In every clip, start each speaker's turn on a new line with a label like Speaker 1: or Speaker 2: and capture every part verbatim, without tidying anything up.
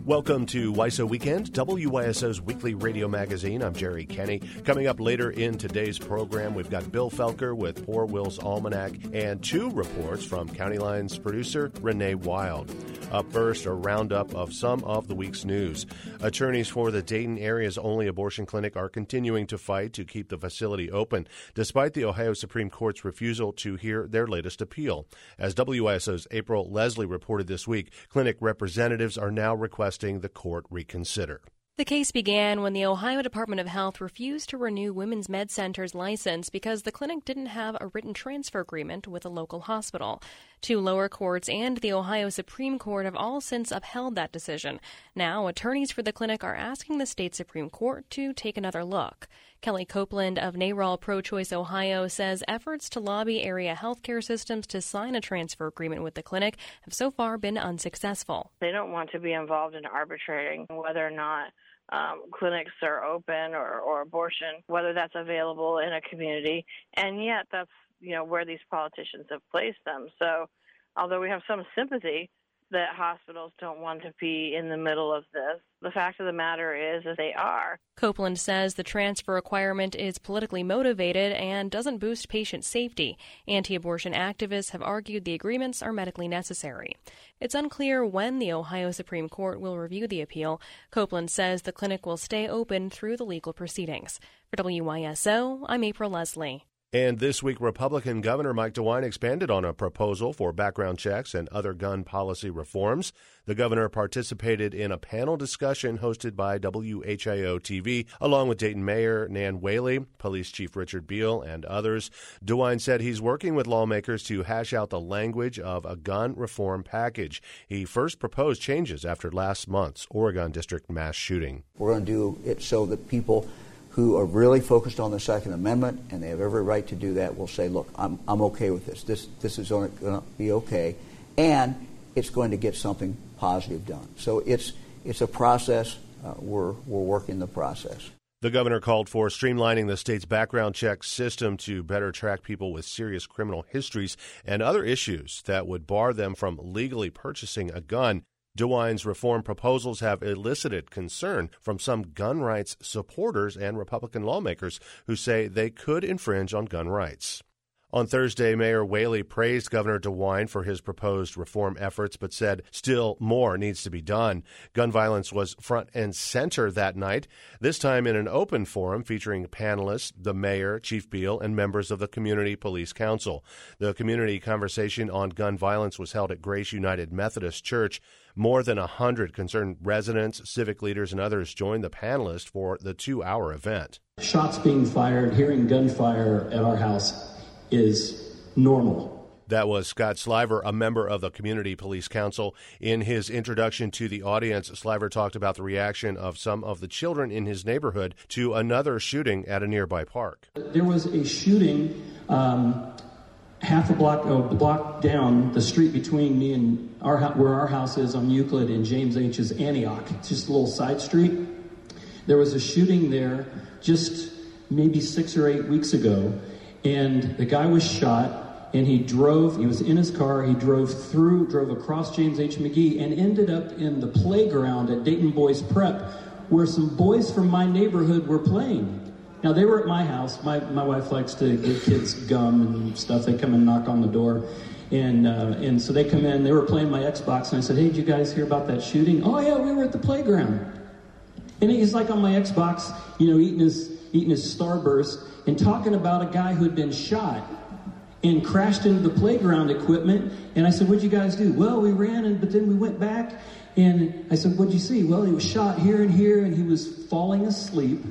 Speaker 1: Welcome to W I S O Weekend, W Y S O's weekly radio magazine. I'm Jerry Kenny. Coming up later in today's program, we've got Bill Felker with Poor Will's Almanac and two reports from County Lines producer Renee Wild. Up first, a roundup of some of the week's news. Attorneys for the Dayton area's only abortion clinic are continuing to fight to keep the facility open, despite the Ohio Supreme Court's refusal to hear their latest appeal. As W Y S O's April Leslie reported this week, clinic representatives are now requesting the court reconsider.
Speaker 2: The case began when the Ohio Department of Health refused to renew Women's Med Center's license because the clinic didn't have a written transfer agreement with a local hospital. Two lower courts and the Ohio Supreme Court have all since upheld that decision. Now, attorneys for the clinic are asking the state Supreme Court to take another look. Kelly Copeland of NARAL Pro-Choice Ohio says efforts to lobby area healthcare systems to sign a transfer agreement with the clinic have so far been unsuccessful.
Speaker 3: They don't want to be involved in arbitrating whether or not um, clinics are open or, or abortion, whether that's available in a community, and yet that's you know where these politicians have placed them. So although we have some sympathy that hospitals don't want to be in the middle of this, the fact of the matter is that they are.
Speaker 2: Copeland says the transfer requirement is politically motivated and doesn't boost patient safety. Anti-abortion activists have argued the agreements are medically necessary. It's unclear when the Ohio Supreme Court will review the appeal. Copeland says the clinic will stay open through the legal proceedings. For W Y S O, I'm April Leslie.
Speaker 1: And this week, Republican Governor Mike DeWine expanded on a proposal for background checks and other gun policy reforms. The governor participated in a panel discussion hosted by W H I O T V, along with Dayton Mayor Nan Whaley, Police Chief Richard Beal, and others. DeWine said he's working with lawmakers to hash out the language of a gun reform package. He first proposed changes after last month's Oregon District mass shooting.
Speaker 4: We're going to do it so that people who are really focused on the Second Amendment, and they have every right to do that, will say, look, I'm I'm okay with this. This this is going to be okay, and it's going to get something positive done. So it's it's a process. Uh, we're we're working the process.
Speaker 1: The governor called for streamlining the state's background check system to better track people with serious criminal histories and other issues that would bar them from legally purchasing a gun. DeWine's reform proposals have elicited concern from some gun rights supporters and Republican lawmakers who say they could infringe on gun rights. On Thursday, Mayor Whaley praised Governor DeWine for his proposed reform efforts, but said still more needs to be done. Gun violence was front and center that night, this time in an open forum featuring panelists, the mayor, Chief Beal, and members of the Community Police Council. The community conversation on gun violence was held at Grace United Methodist Church. More than a hundred concerned residents, civic leaders, and others joined the panelists for the two-hour event.
Speaker 5: Shots being fired, hearing gunfire at our house is normal.
Speaker 1: That was Scott Sliver, a member of the Community Police Council. In his introduction to the audience, Sliver talked about the reaction of some of the children in his neighborhood to another shooting at a nearby park.
Speaker 5: There was a shooting um, half a block, a block down the street between me and our where our house is on Euclid and James H's Antioch. It's just a little side street. There was a shooting there just maybe six or eight weeks ago. And the guy was shot, and he drove, he was in his car, he drove through, drove across James H. McGee, and ended up in the playground at Dayton Boys Prep, where some boys from my neighborhood were playing. Now, they were at my house. My my wife likes to give kids gum and stuff. They come and knock on the door. And uh, and so they come in, they were playing my Xbox, and I said, hey, did you guys hear about that shooting? Oh, yeah, we were at the playground. And he's like on my Xbox, you know, eating his eating his Starburst, and talking about a guy who had been shot and crashed into the playground equipment. And I said, what'd you guys do? Well, we ran, and but then we went back. And I said, what'd you see? Well, he was shot here and here, and he was falling asleep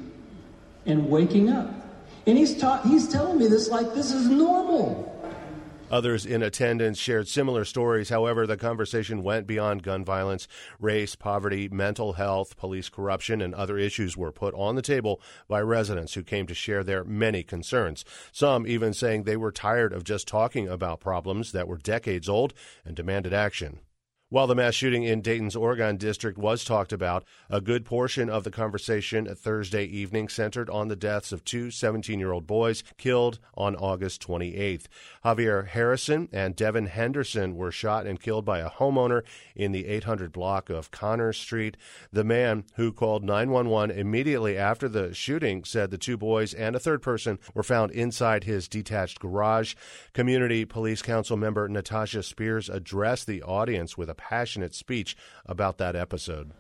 Speaker 5: and waking up. And he's ta- he's telling me this like this is normal.
Speaker 1: Others in attendance shared similar stories. However, the conversation went beyond gun violence. Race, poverty, mental health, police corruption, and other issues were put on the table by residents who came to share their many concerns. Some even saying they were tired of just talking about problems that were decades old and demanded action. While the mass shooting in Dayton's Oregon district was talked about, a good portion of the conversation Thursday evening centered on the deaths of two seventeen-year-old boys killed on August twenty-eighth. Javier Harrison and Devin Henderson were shot and killed by a homeowner in the eight hundred block of Connors Street. The man, who called nine one one immediately after the shooting, said the two boys and a third person were found inside his detached garage. Community Police Council member Natasha Spears addressed the audience with a passionate speech about that episode.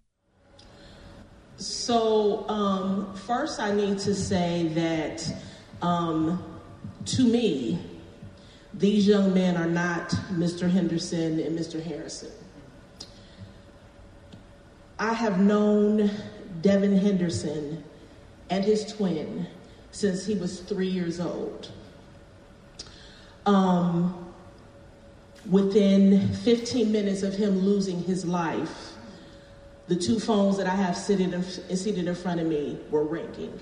Speaker 6: So um, first I need to say that um, to me, these young men are not Mister Henderson and Mister Harrison. I have known Devin Henderson and his twin since he was three years old. Um, Within fifteen minutes of him losing his life, the two phones that I have seated in, seated in front of me were ringing.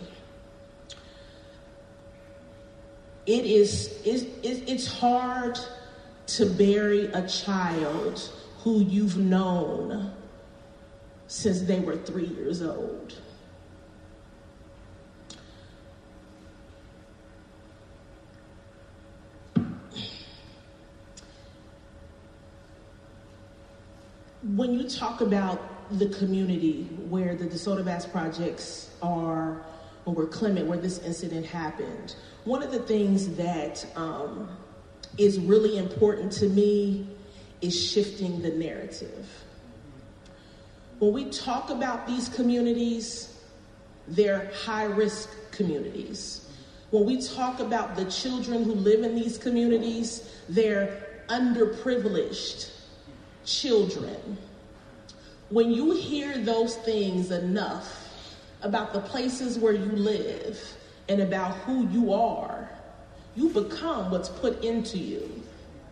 Speaker 6: It is, it, it, it's hard to bury a child who you've known since they were three years old. When you talk about the community where the DeSoto Bass projects are, or where Clement, where this incident happened, one of the things that um, is really important to me is shifting the narrative. When we talk about these communities, they're high-risk communities. When we talk about the children who live in these communities, they're underprivileged children. When you hear those things enough about the places where you live and about who you are, you become what's put into you.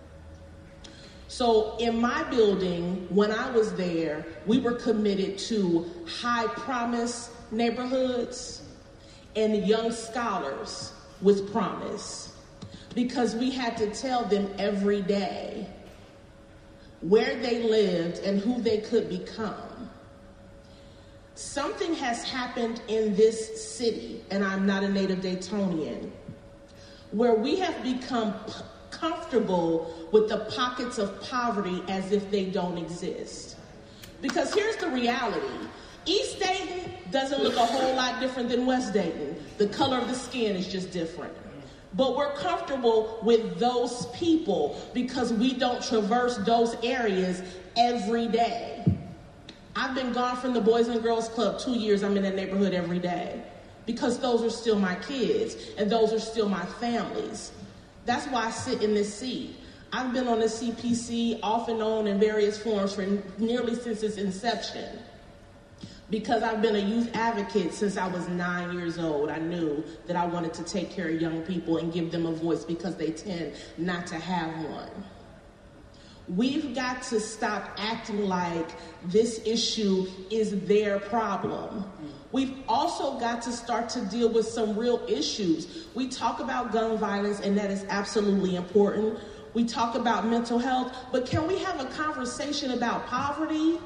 Speaker 6: So in my building, when I was there, we were committed to high promise neighborhoods and young scholars with promise, because we had to tell them every day where they lived and who they could become. Something has happened in this city, and I'm not a native Daytonian, where we have become p- comfortable with the pockets of poverty as if they don't exist. Because here's the reality. East Dayton doesn't look a whole lot different than West Dayton. The color of the skin is just different. But we're comfortable with those people because we don't traverse those areas every day. I've been gone from the Boys and Girls Club two years. I'm in that neighborhood every day because those are still my kids and those are still my families. That's why I sit in this seat. I've been on the C P C off and on in various forms for nearly since its inception. Because I've been a youth advocate since I was nine years old, I knew that I wanted to take care of young people and give them a voice because they tend not to have one. We've got to stop acting like this issue is their problem. We've also got to start to deal with some real issues. We talk about gun violence, and that is absolutely important. We talk about mental health, but can we have a conversation about poverty?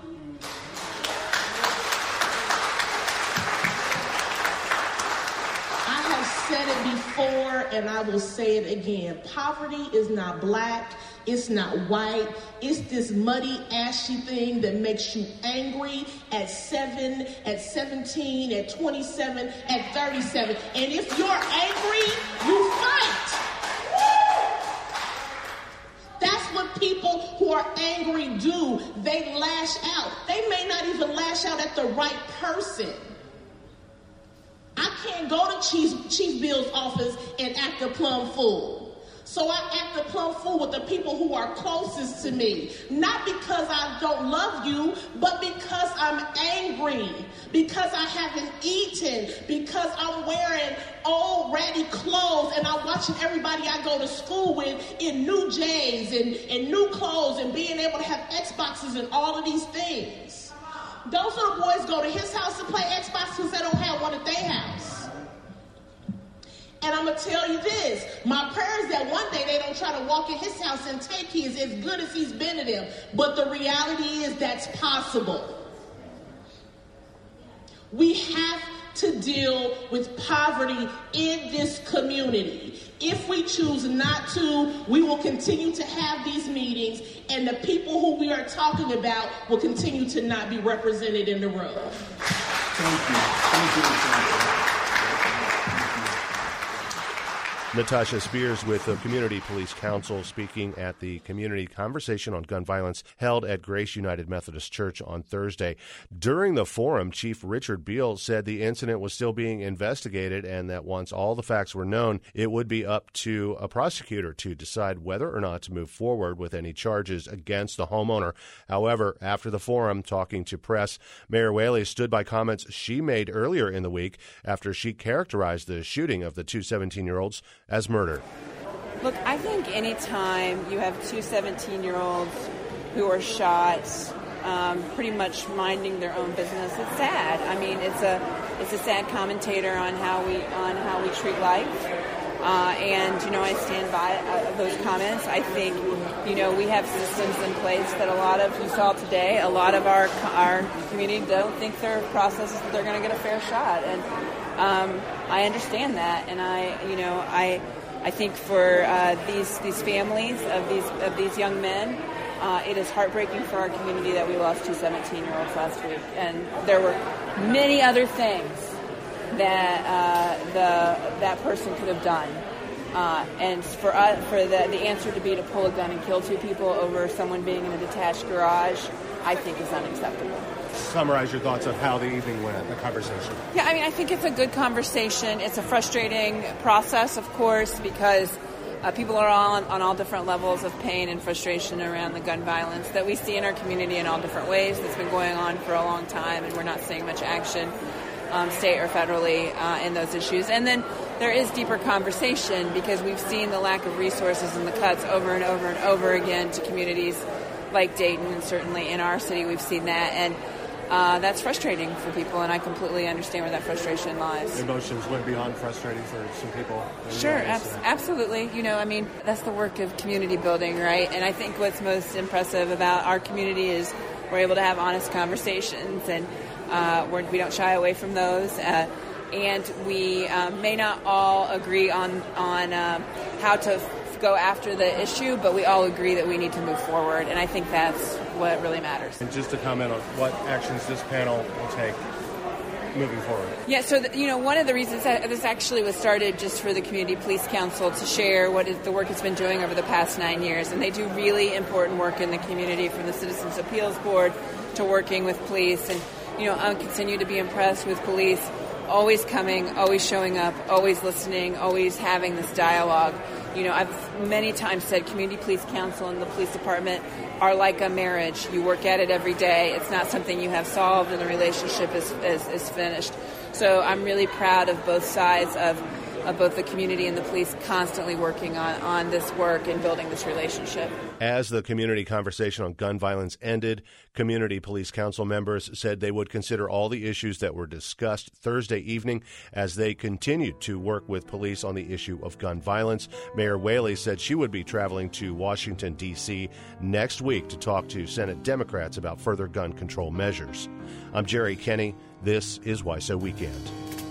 Speaker 6: Said it before and I will say it again. Poverty is not black, it's not white, it's this muddy, ashy thing that makes you angry at seven, at seventeen, at twenty-seven, at thirty-seven. And if you're angry, you fight. That's what people who are angry do. They lash out. They may not even lash out at the right person. I can't go to Chief, Chief Bill's office and act a plumb fool. So I act a plumb fool with the people who are closest to me. Not because I don't love you, but because I'm angry. Because I haven't eaten. Because I'm wearing old ratty clothes and I'm watching everybody I go to school with in new J's and, and new clothes and being able to have Xboxes and all of these things. Those little boys go to his house to play Xbox because they don't have one at their house. And I'm going to tell you this, my prayer is that one day they don't try to walk in his house and take his as good as he's been to them. But the reality is that's possible. We have to deal with poverty in this community. If we choose not to, we will continue to have these meetings, and the people who we are talking about will continue to not be represented in the room.
Speaker 5: Thank you. Thank you. Thank you.
Speaker 1: Natasha Spears with the Community Police Council speaking at the Community Conversation on Gun Violence held at Grace United Methodist Church on Thursday. During the forum, Chief Richard Beal said the incident was still being investigated and that once all the facts were known, it would be up to a prosecutor to decide whether or not to move forward with any charges against the homeowner. However, after the forum, talking to press, Mayor Whaley stood by comments she made earlier in the week after she characterized the shooting of the two seventeen-year-olds as murder.
Speaker 7: Look, I think any time you have two seventeen-year-olds who are shot, um, pretty much minding their own business, it's sad. I mean, it's a it's a sad commentator on how we on how we treat life. Uh, and, you know, I stand by uh, those comments. I think, you know, we have systems in place that a lot of, you saw today, a lot of our our community don't think their processes that they're going to get a fair shot. And um, I understand that. And I, you know, I I think for uh, these these families of these of these young men, uh, it is heartbreaking for our community that we lost two seventeen-year-olds last week. And there were many other things that uh, the that person could have done, uh, and for uh, for the the answer to be to pull a gun and kill two people over someone being in a detached garage, I think is unacceptable.
Speaker 1: Summarize your thoughts of how the evening went, the conversation.
Speaker 7: Yeah, I mean, I think it's a good conversation. It's a frustrating process, of course, because uh, people are all on, on all different levels of pain and frustration around the gun violence that we see in our community in all different ways. That's been going on for a long time, and we're not seeing much action. Um, state or federally uh, in those issues. And then there is deeper conversation because we've seen the lack of resources and the cuts over and over and over again to communities like Dayton, and certainly in our city we've seen that. And uh, that's frustrating for people, and I completely understand where that frustration lies.
Speaker 1: Emotions went beyond frustrating for some people.
Speaker 7: Sure, abs- absolutely. You know, I mean, that's the work of community building, right? And I think what's most impressive about our community is we're able to have honest conversations, and Uh, we're, we don't shy away from those, uh, and we um, may not all agree on on um, how to f- go after the issue, but we all agree that we need to move forward, and I think that's what really matters.
Speaker 1: And just to comment on what actions this panel will take moving forward.
Speaker 7: Yeah, so, the, you know, one of the reasons that this actually was started just for the Community Police Council to share what is the work it's been doing over the past nine years, and they do really important work in the community, from the Citizens Appeals Board to working with police. And you know, I continue to be impressed with police always coming, always showing up, always listening, always having this dialogue. You know, I've many times said Community Police Council and the police department are like a marriage. You work at it every day. It's not something you have solved and the relationship is, is, is finished. So I'm really proud of both sides of, of both the community and the police constantly working on, on this work and building this relationship.
Speaker 1: As the community conversation on gun violence ended, Community Police Council members said they would consider all the issues that were discussed Thursday evening as they continued to work with police on the issue of gun violence. Mayor Whaley said she would be traveling to Washington, D C next week to talk to Senate Democrats about further gun control measures. I'm Jerry Kenny. This is W I S O Weekend.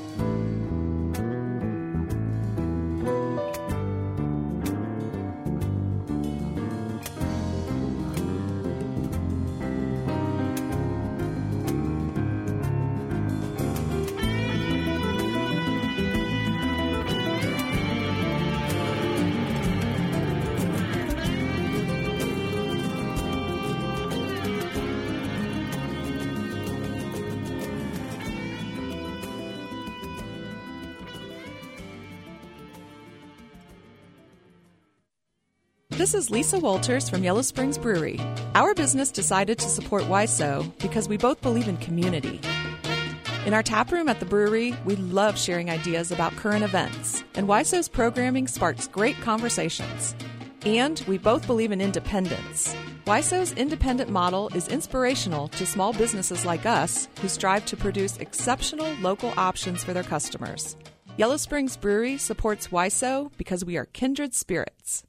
Speaker 8: This is Lisa Walters from Yellow Springs Brewery. Our business decided to support W I S O because we both believe in community. In our tap room at the brewery, we love sharing ideas about current events, and W I S O's programming sparks great conversations. And we both believe in independence. W I S O's independent model is inspirational to small businesses like us who strive to produce exceptional local options for their customers. Yellow Springs Brewery supports Y S O because we are kindred spirits.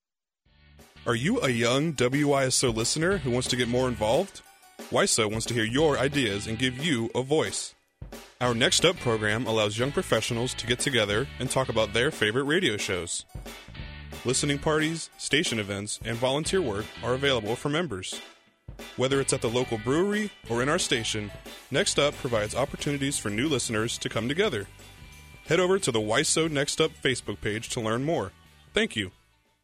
Speaker 9: Are you a young W Y S O listener who wants to get more involved? Y S O wants to hear your ideas and give you a voice. Our Next Up program allows young professionals to get together and talk about their favorite radio shows. Listening parties, station events, and volunteer work are available for members. Whether it's at the local brewery or in our station, Next Up provides opportunities for new listeners to come together. Head over to the Y S O Next Up Facebook page to learn more. Thank you.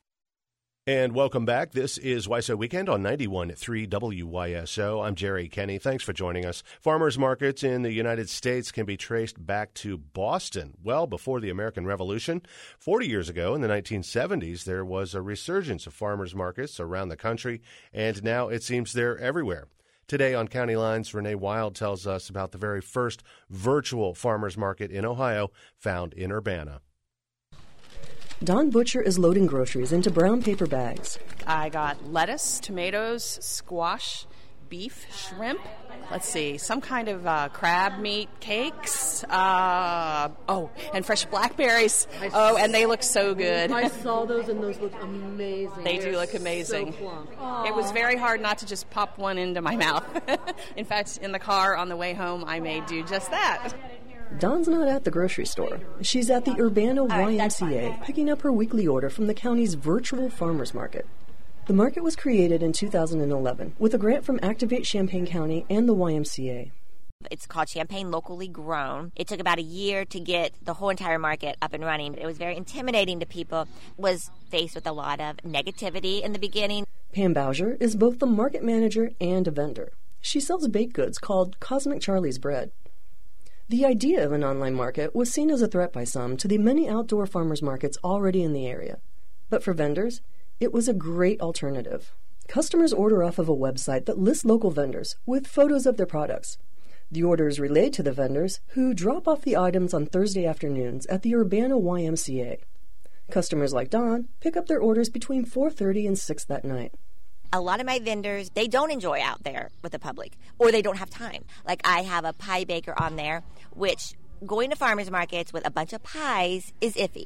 Speaker 1: And welcome back. This is Y S O Weekend on ninety-one point three W Y S O. I'm Jerry Kenny. Thanks for joining us. Farmers markets in the United States can be traced back to Boston, well before the American Revolution. Forty years ago, in the nineteen seventies, there was a resurgence of farmers markets around the country, and now it seems they're everywhere. Today on County Lines, Renee Wild tells us about the very first virtual farmers market in Ohio, found in Urbana.
Speaker 10: Don Butcher is loading groceries into brown paper bags.
Speaker 11: I got lettuce, tomatoes, squash, beef, shrimp. Let's see, some kind of uh, crab meat cakes. Uh, oh, and fresh blackberries. I oh, and they look so good.
Speaker 12: I saw those, and those look amazing.
Speaker 11: They
Speaker 12: They're
Speaker 11: do look amazing.
Speaker 12: So plump.
Speaker 11: It was very hard not to just pop one into my mouth. In fact, in the car on the way home, I may do just that.
Speaker 10: Dawn's not at the grocery store. She's at the Urbana Y M C A, picking up her weekly order from the county's virtual farmers market. The market was created in two thousand eleven with a grant from Activate Champaign County and the Y M C A.
Speaker 13: It's called Champaign Locally Grown. It took about a year to get the whole entire market up and running. It was very intimidating to people, was faced with a lot of negativity in the beginning.
Speaker 10: Pam Bowser is both the market manager and a vendor. She sells baked goods called Cosmic Charlie's Bread. The idea of an online market was seen as a threat by some to the many outdoor farmers markets already in the area. But for vendors, it was a great alternative. Customers order off of a website that lists local vendors with photos of their products. The order is relayed to the vendors, who drop off the items on Thursday afternoons at the Urbana Y M C A. Customers like Dawn pick up their orders between four thirty and six that night.
Speaker 13: A lot of my vendors, they don't enjoy out there with the public, or they don't have time. Like I have a pie baker on there, which going to farmers markets with a bunch of pies is iffy.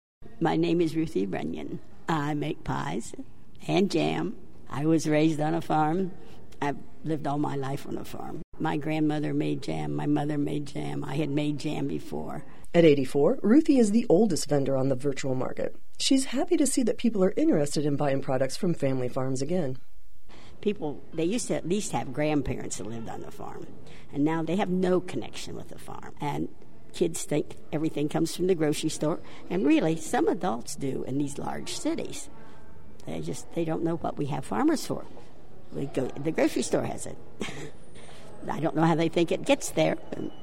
Speaker 14: My name is Ruthie Runyon. I make pies and jam. I was raised on a farm. I've lived all my life on a farm. My grandmother made jam. My mother made jam. I had made jam before.
Speaker 10: At eighty-four, Ruthie is the oldest vendor on the virtual market. She's happy to see that people are interested in buying products from family farms again.
Speaker 14: People, they used to at least have grandparents that lived on the farm, and now they have no connection with the farm. And kids think everything comes from the grocery store, and really, some adults do in these large cities. They just, they don't know what we have farmers for. We go, the grocery store has it. I don't know how they think it gets there.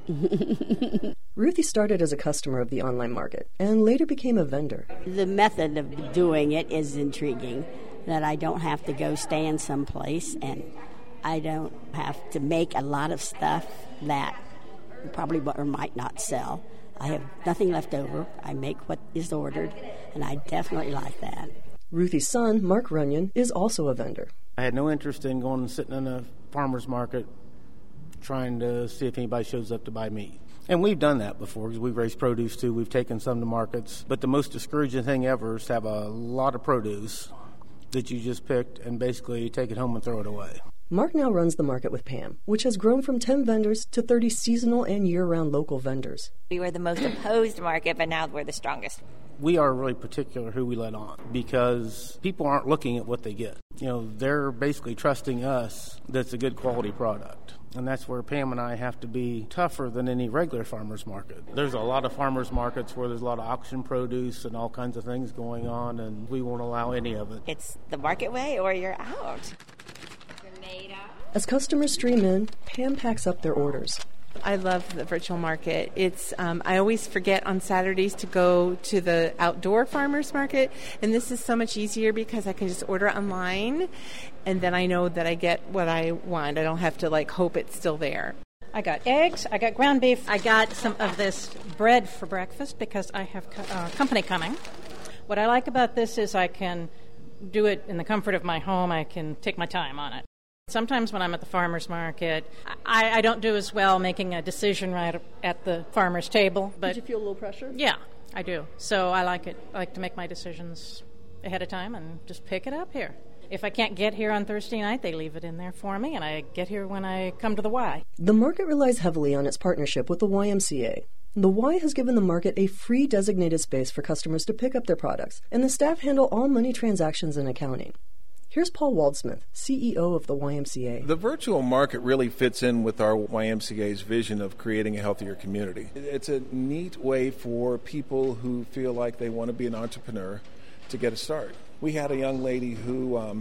Speaker 10: Ruthie started as a customer of the online market and later became a vendor.
Speaker 14: The method of doing it is intriguing, that I don't have to go stand someplace and I don't have to make a lot of stuff that probably or might not sell. I have nothing left over. I make what is ordered, and I definitely like that.
Speaker 10: Ruthie's son, Mark Runyon, is also a vendor.
Speaker 15: I had no interest in going and sitting in a farmer's market trying to see if anybody shows up to buy meat. And we've done that before because we've raised produce too. We've taken some to markets. But the most discouraging thing ever is to have a lot of produce that you just picked and basically take it home and throw it away.
Speaker 10: Mark now runs the market with Pam, which has grown from ten vendors to thirty seasonal and year-round local vendors.
Speaker 13: We were the most opposed market, but now we're the strongest.
Speaker 15: We are really particular who we let on because people aren't looking at what they get. You know, they're basically trusting us that it's a good quality product. And that's where Pam and I have to be tougher than any regular farmer's market. There's a lot of farmer's markets where there's a lot of auction produce and all kinds of things going on, and we won't allow any of it.
Speaker 13: It's the market way or you're out.
Speaker 10: As customers stream in, Pam packs up their orders.
Speaker 16: I love the virtual market. It's um, I always forget on Saturdays to go to the outdoor farmers market, and this is so much easier because I can just order online, and then I know that I get what I want. I don't have to like hope it's still there.
Speaker 17: I got eggs, I got ground beef, I got some of this bread for breakfast because I have co- uh, company coming. What I like about this is I can do it in the comfort of my home. I can take my time on it. Sometimes when I'm at the farmer's market, I, I don't do as well making a decision right at the farmer's table. But
Speaker 10: Did you feel a little pressure?
Speaker 17: Yeah, I do. So I like it. I like to make my decisions ahead of time and just pick it up here. If I can't get here on Thursday night, they leave it in there for me, and I get here when I come to the Y.
Speaker 10: The market relies heavily on its partnership with the Y M C A. The Y has given the market a free designated space for customers to pick up their products, and the staff handle all money transactions and accounting. Here's Paul Waldsmith, C E O of the Y M C A.
Speaker 18: The virtual market really fits in with our Y M C A's vision of creating a healthier community. It's a neat way for people who feel like they want to be an entrepreneur to get a start. We had a young lady who um,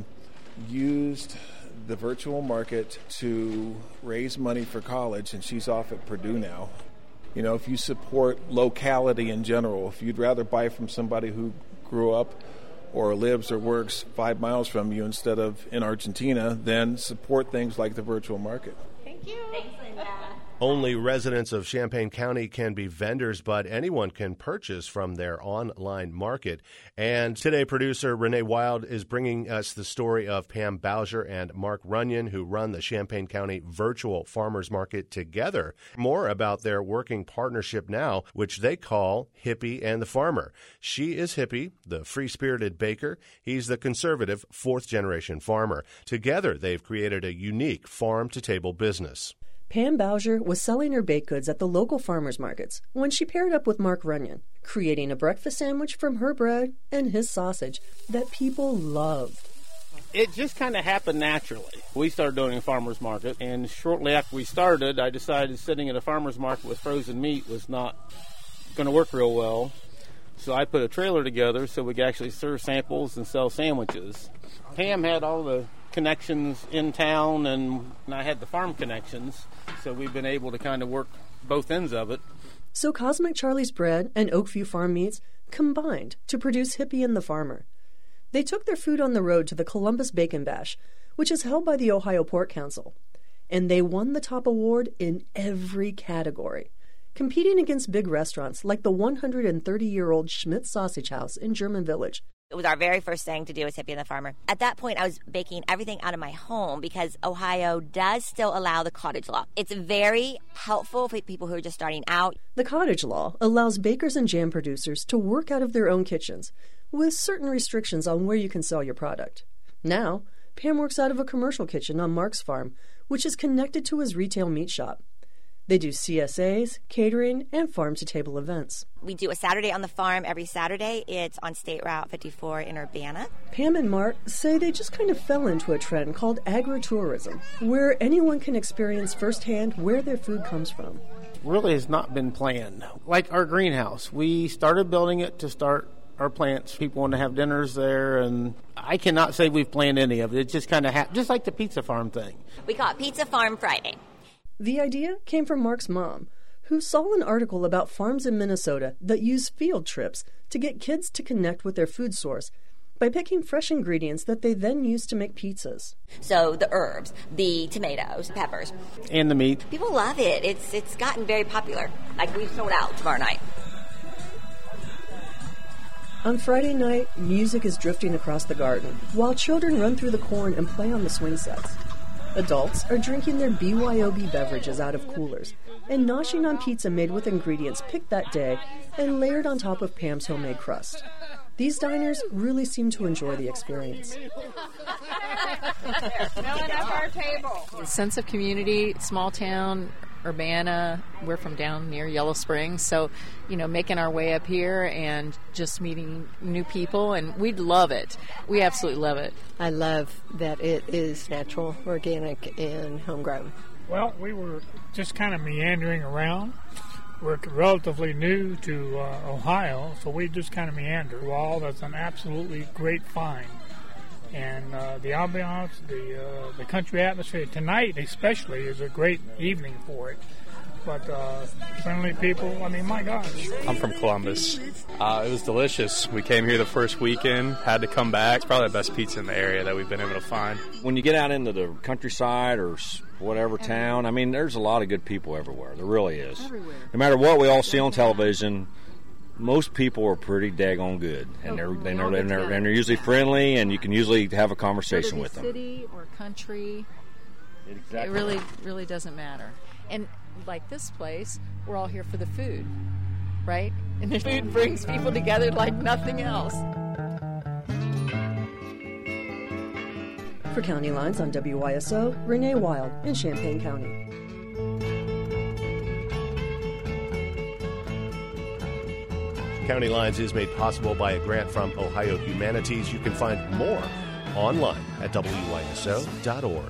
Speaker 18: used the virtual market to raise money for college, and she's off at Purdue now. You know, if you support locality in general, if you'd rather buy from somebody who grew up or lives or works five miles from you instead of in Argentina, then support things like the virtual market.
Speaker 17: Thank you. Thanks, Linda.
Speaker 1: Only residents of Champaign County can be vendors, but anyone can purchase from their online market. And today, producer Renee Wild is bringing us the story of Pam Bowser and Mark Runyon, who run the Champaign County Virtual Farmers Market together. More about their working partnership now, which they call Hippie and the Farmer. She is Hippie, the free-spirited baker. He's the conservative fourth-generation farmer. Together, they've created a unique farm-to-table business.
Speaker 10: Pam Bowser was selling her baked goods at the local farmers markets when she paired up with Mark Runyon, creating a breakfast sandwich from her bread and his sausage that people love.
Speaker 15: It just kind of happened naturally. We started doing a farmer's market, and shortly after we started, I decided sitting at a farmer's market with frozen meat was not going to work real well. So I put a trailer together so we could actually serve samples and sell sandwiches. Pam had all the connections in town, and I had the farm connections, so we've been able to kind of work both ends of it.
Speaker 10: So Cosmic Charlie's Bread and Oakview Farm Meats combined to produce Hippie and the Farmer. They took their food on the road to the Columbus Bacon Bash, which is held by the Ohio Pork Council, and they won the top award in every category, competing against big restaurants like the one hundred thirty-year-old Schmidt Sausage House in German Village.
Speaker 13: It was our very first thing to do was Hippie and the Farmer. At that point, I was baking everything out of my home because Ohio does still allow the cottage law. It's very helpful for people who are just starting out.
Speaker 10: The cottage law allows bakers and jam producers to work out of their own kitchens with certain restrictions on where you can sell your product. Now, Pam works out of a commercial kitchen on Mark's farm, which is connected to his retail meat shop. They do C S As, catering, and farm-to-table events.
Speaker 13: We do a Saturday on the farm every Saturday. It's on State Route fifty-four in Urbana.
Speaker 10: Pam and Mark say they just kind of fell into a trend called agritourism, where anyone can experience firsthand where their food comes from.
Speaker 15: Really has not been planned. Like our greenhouse, we started building it to start our plants. People want to have dinners there, and I cannot say we've planned any of it. It just kind of happened, just like the pizza farm thing.
Speaker 13: We call it Pizza Farm Friday.
Speaker 10: The idea came from Mark's mom, who saw an article about farms in Minnesota that use field trips to get kids to connect with their food source by picking fresh ingredients that they then use to make pizzas.
Speaker 13: So the herbs, the tomatoes, peppers.
Speaker 15: And the meat.
Speaker 13: People love it. It's it's gotten very popular. Like we've sold out tomorrow night.
Speaker 10: On Friday night, music is drifting across the garden, while children run through the corn and play on the swing sets. Adults are drinking their B Y O B beverages out of coolers and noshing on pizza made with ingredients picked that day and layered on top of Pam's homemade crust. These diners really seem to enjoy the experience.
Speaker 11: Filling up our table.
Speaker 19: A sense of community, small town, Urbana. We're from down near Yellow Springs, so, you know, making our way up here and just meeting new people, and we'd love it. We absolutely love it.
Speaker 12: I love that it is natural, organic, and homegrown.
Speaker 20: Well, we were just kind of meandering around. We're relatively new to uh, Ohio, so we just kind of meander. Well, that's an absolutely great find. And uh, the ambiance, the uh, the country atmosphere tonight especially is a great evening for it. But uh, friendly people, I mean, my gosh.
Speaker 21: I'm from Columbus. Uh, it was delicious. We came here the first weekend, had to come back. It's probably the best pizza in the area that we've been able to find.
Speaker 22: When you get out into the countryside or whatever town, I mean, there's a lot of good people everywhere. There really is. Everywhere. No matter what we all see on television, most people are pretty daggone good, and they're, they're, they're, they're, and they're usually friendly, and you can usually have a conversation with them.
Speaker 19: City or country,
Speaker 22: Exactly.
Speaker 19: It really, really doesn't matter. And like this place, we're all here for the food, right? And the food brings people together like nothing else.
Speaker 10: For County Lines on W Y S O, Renee Wild in Champaign County.
Speaker 1: County Lines is made possible by a grant from Ohio Humanities. You can find more online at W Y S O dot org.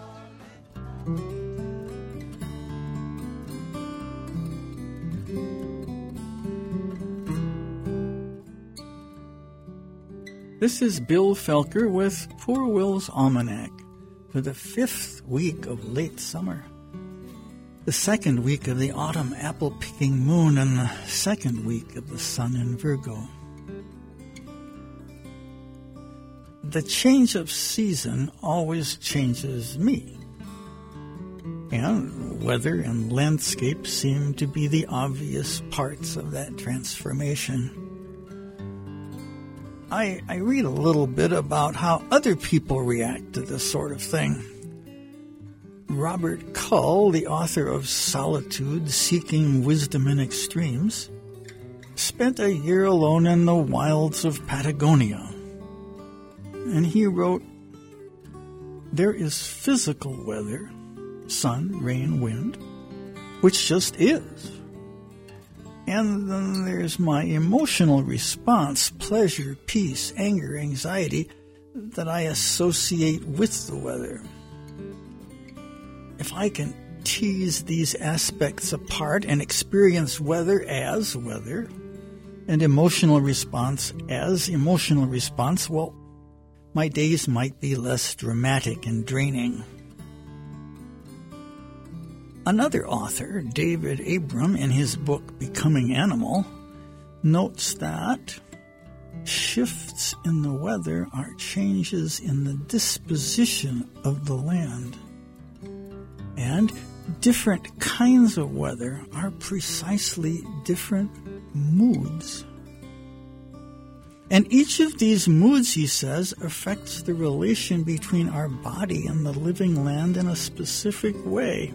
Speaker 2: This is Bill Felker with Poor Will's Almanac for the fifth week of late summer, the second week of the autumn apple-picking moon, and the second week of the sun in Virgo. The change of season always changes me, and weather and landscape seem to be the obvious parts of that transformation. I, I read a little bit about how other people react to this sort of thing. Robert Cull, the author of Solitude, Seeking Wisdom in Extremes, spent a year alone in the wilds of Patagonia. And he wrote, "There is physical weather, sun, rain, wind, which just is. And then there's my emotional response, pleasure, peace, anger, anxiety, that I associate with the weather. If I can tease these aspects apart and experience weather as weather and emotional response as emotional response, well, my days might be less dramatic and draining." Another author, David Abram, in his book Becoming Animal, notes that shifts in the weather are changes in the disposition of the land. And different kinds of weather are precisely different moods. And each of these moods, he says, affects the relation between our body and the living land in a specific way.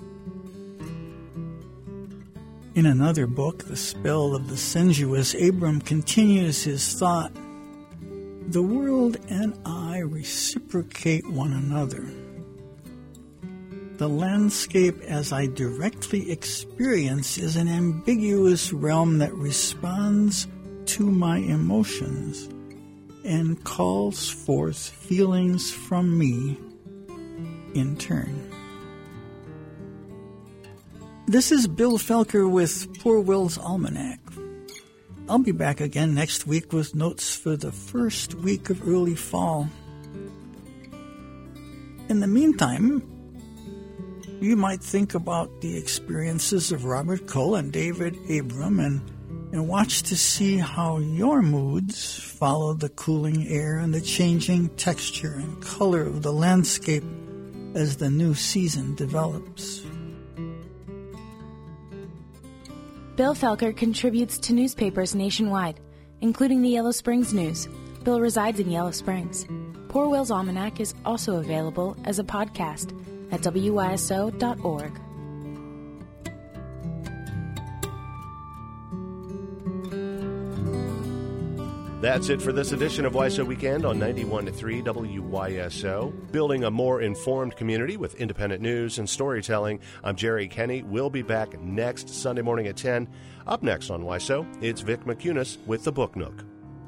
Speaker 2: In another book, The Spell of the Sensuous, Abram continues his thought. The world and I reciprocate one another. The landscape as I directly experience is an ambiguous realm that responds to my emotions and calls forth feelings from me in turn. This is Bill Felker with Poor Will's Almanac. I'll be back again next week with notes for the first week of early fall. In the meantime, you might think about the experiences of Robert Cull and David Abram and, and watch to see how your moods follow the cooling air and the changing texture and color of the landscape as the new season develops.
Speaker 3: Bill Felker contributes to newspapers nationwide, including the Yellow Springs News. Bill resides in Yellow Springs. Poor Will's Almanac is also available as a podcast at W Y S O dot org.
Speaker 1: That's it for this edition of Y S O Weekend on ninety-one point three W Y S O. Building a more informed community with independent news and storytelling. I'm Jerry Kenny. We'll be back next Sunday morning at ten. Up next on Y S O, it's Vic McCunis with the Book Nook.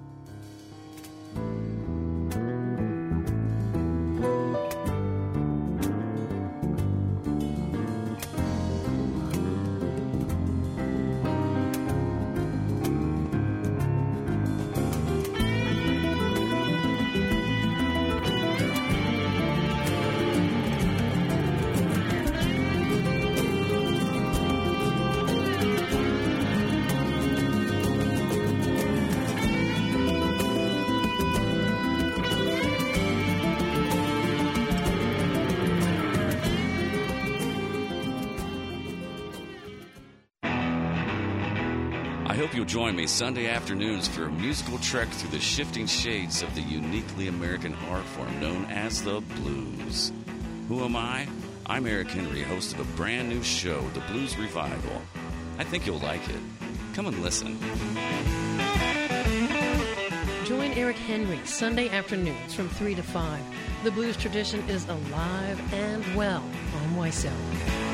Speaker 23: Join me Sunday afternoons for a musical trek through the shifting shades of the uniquely American art form known as the blues. Who am I? I'm Eric Henry, host of a brand new show, The Blues Revival. I think you'll like it. Come and listen.
Speaker 4: Join Eric Henry Sunday afternoons from three to five. The blues tradition is alive and well on Y S O.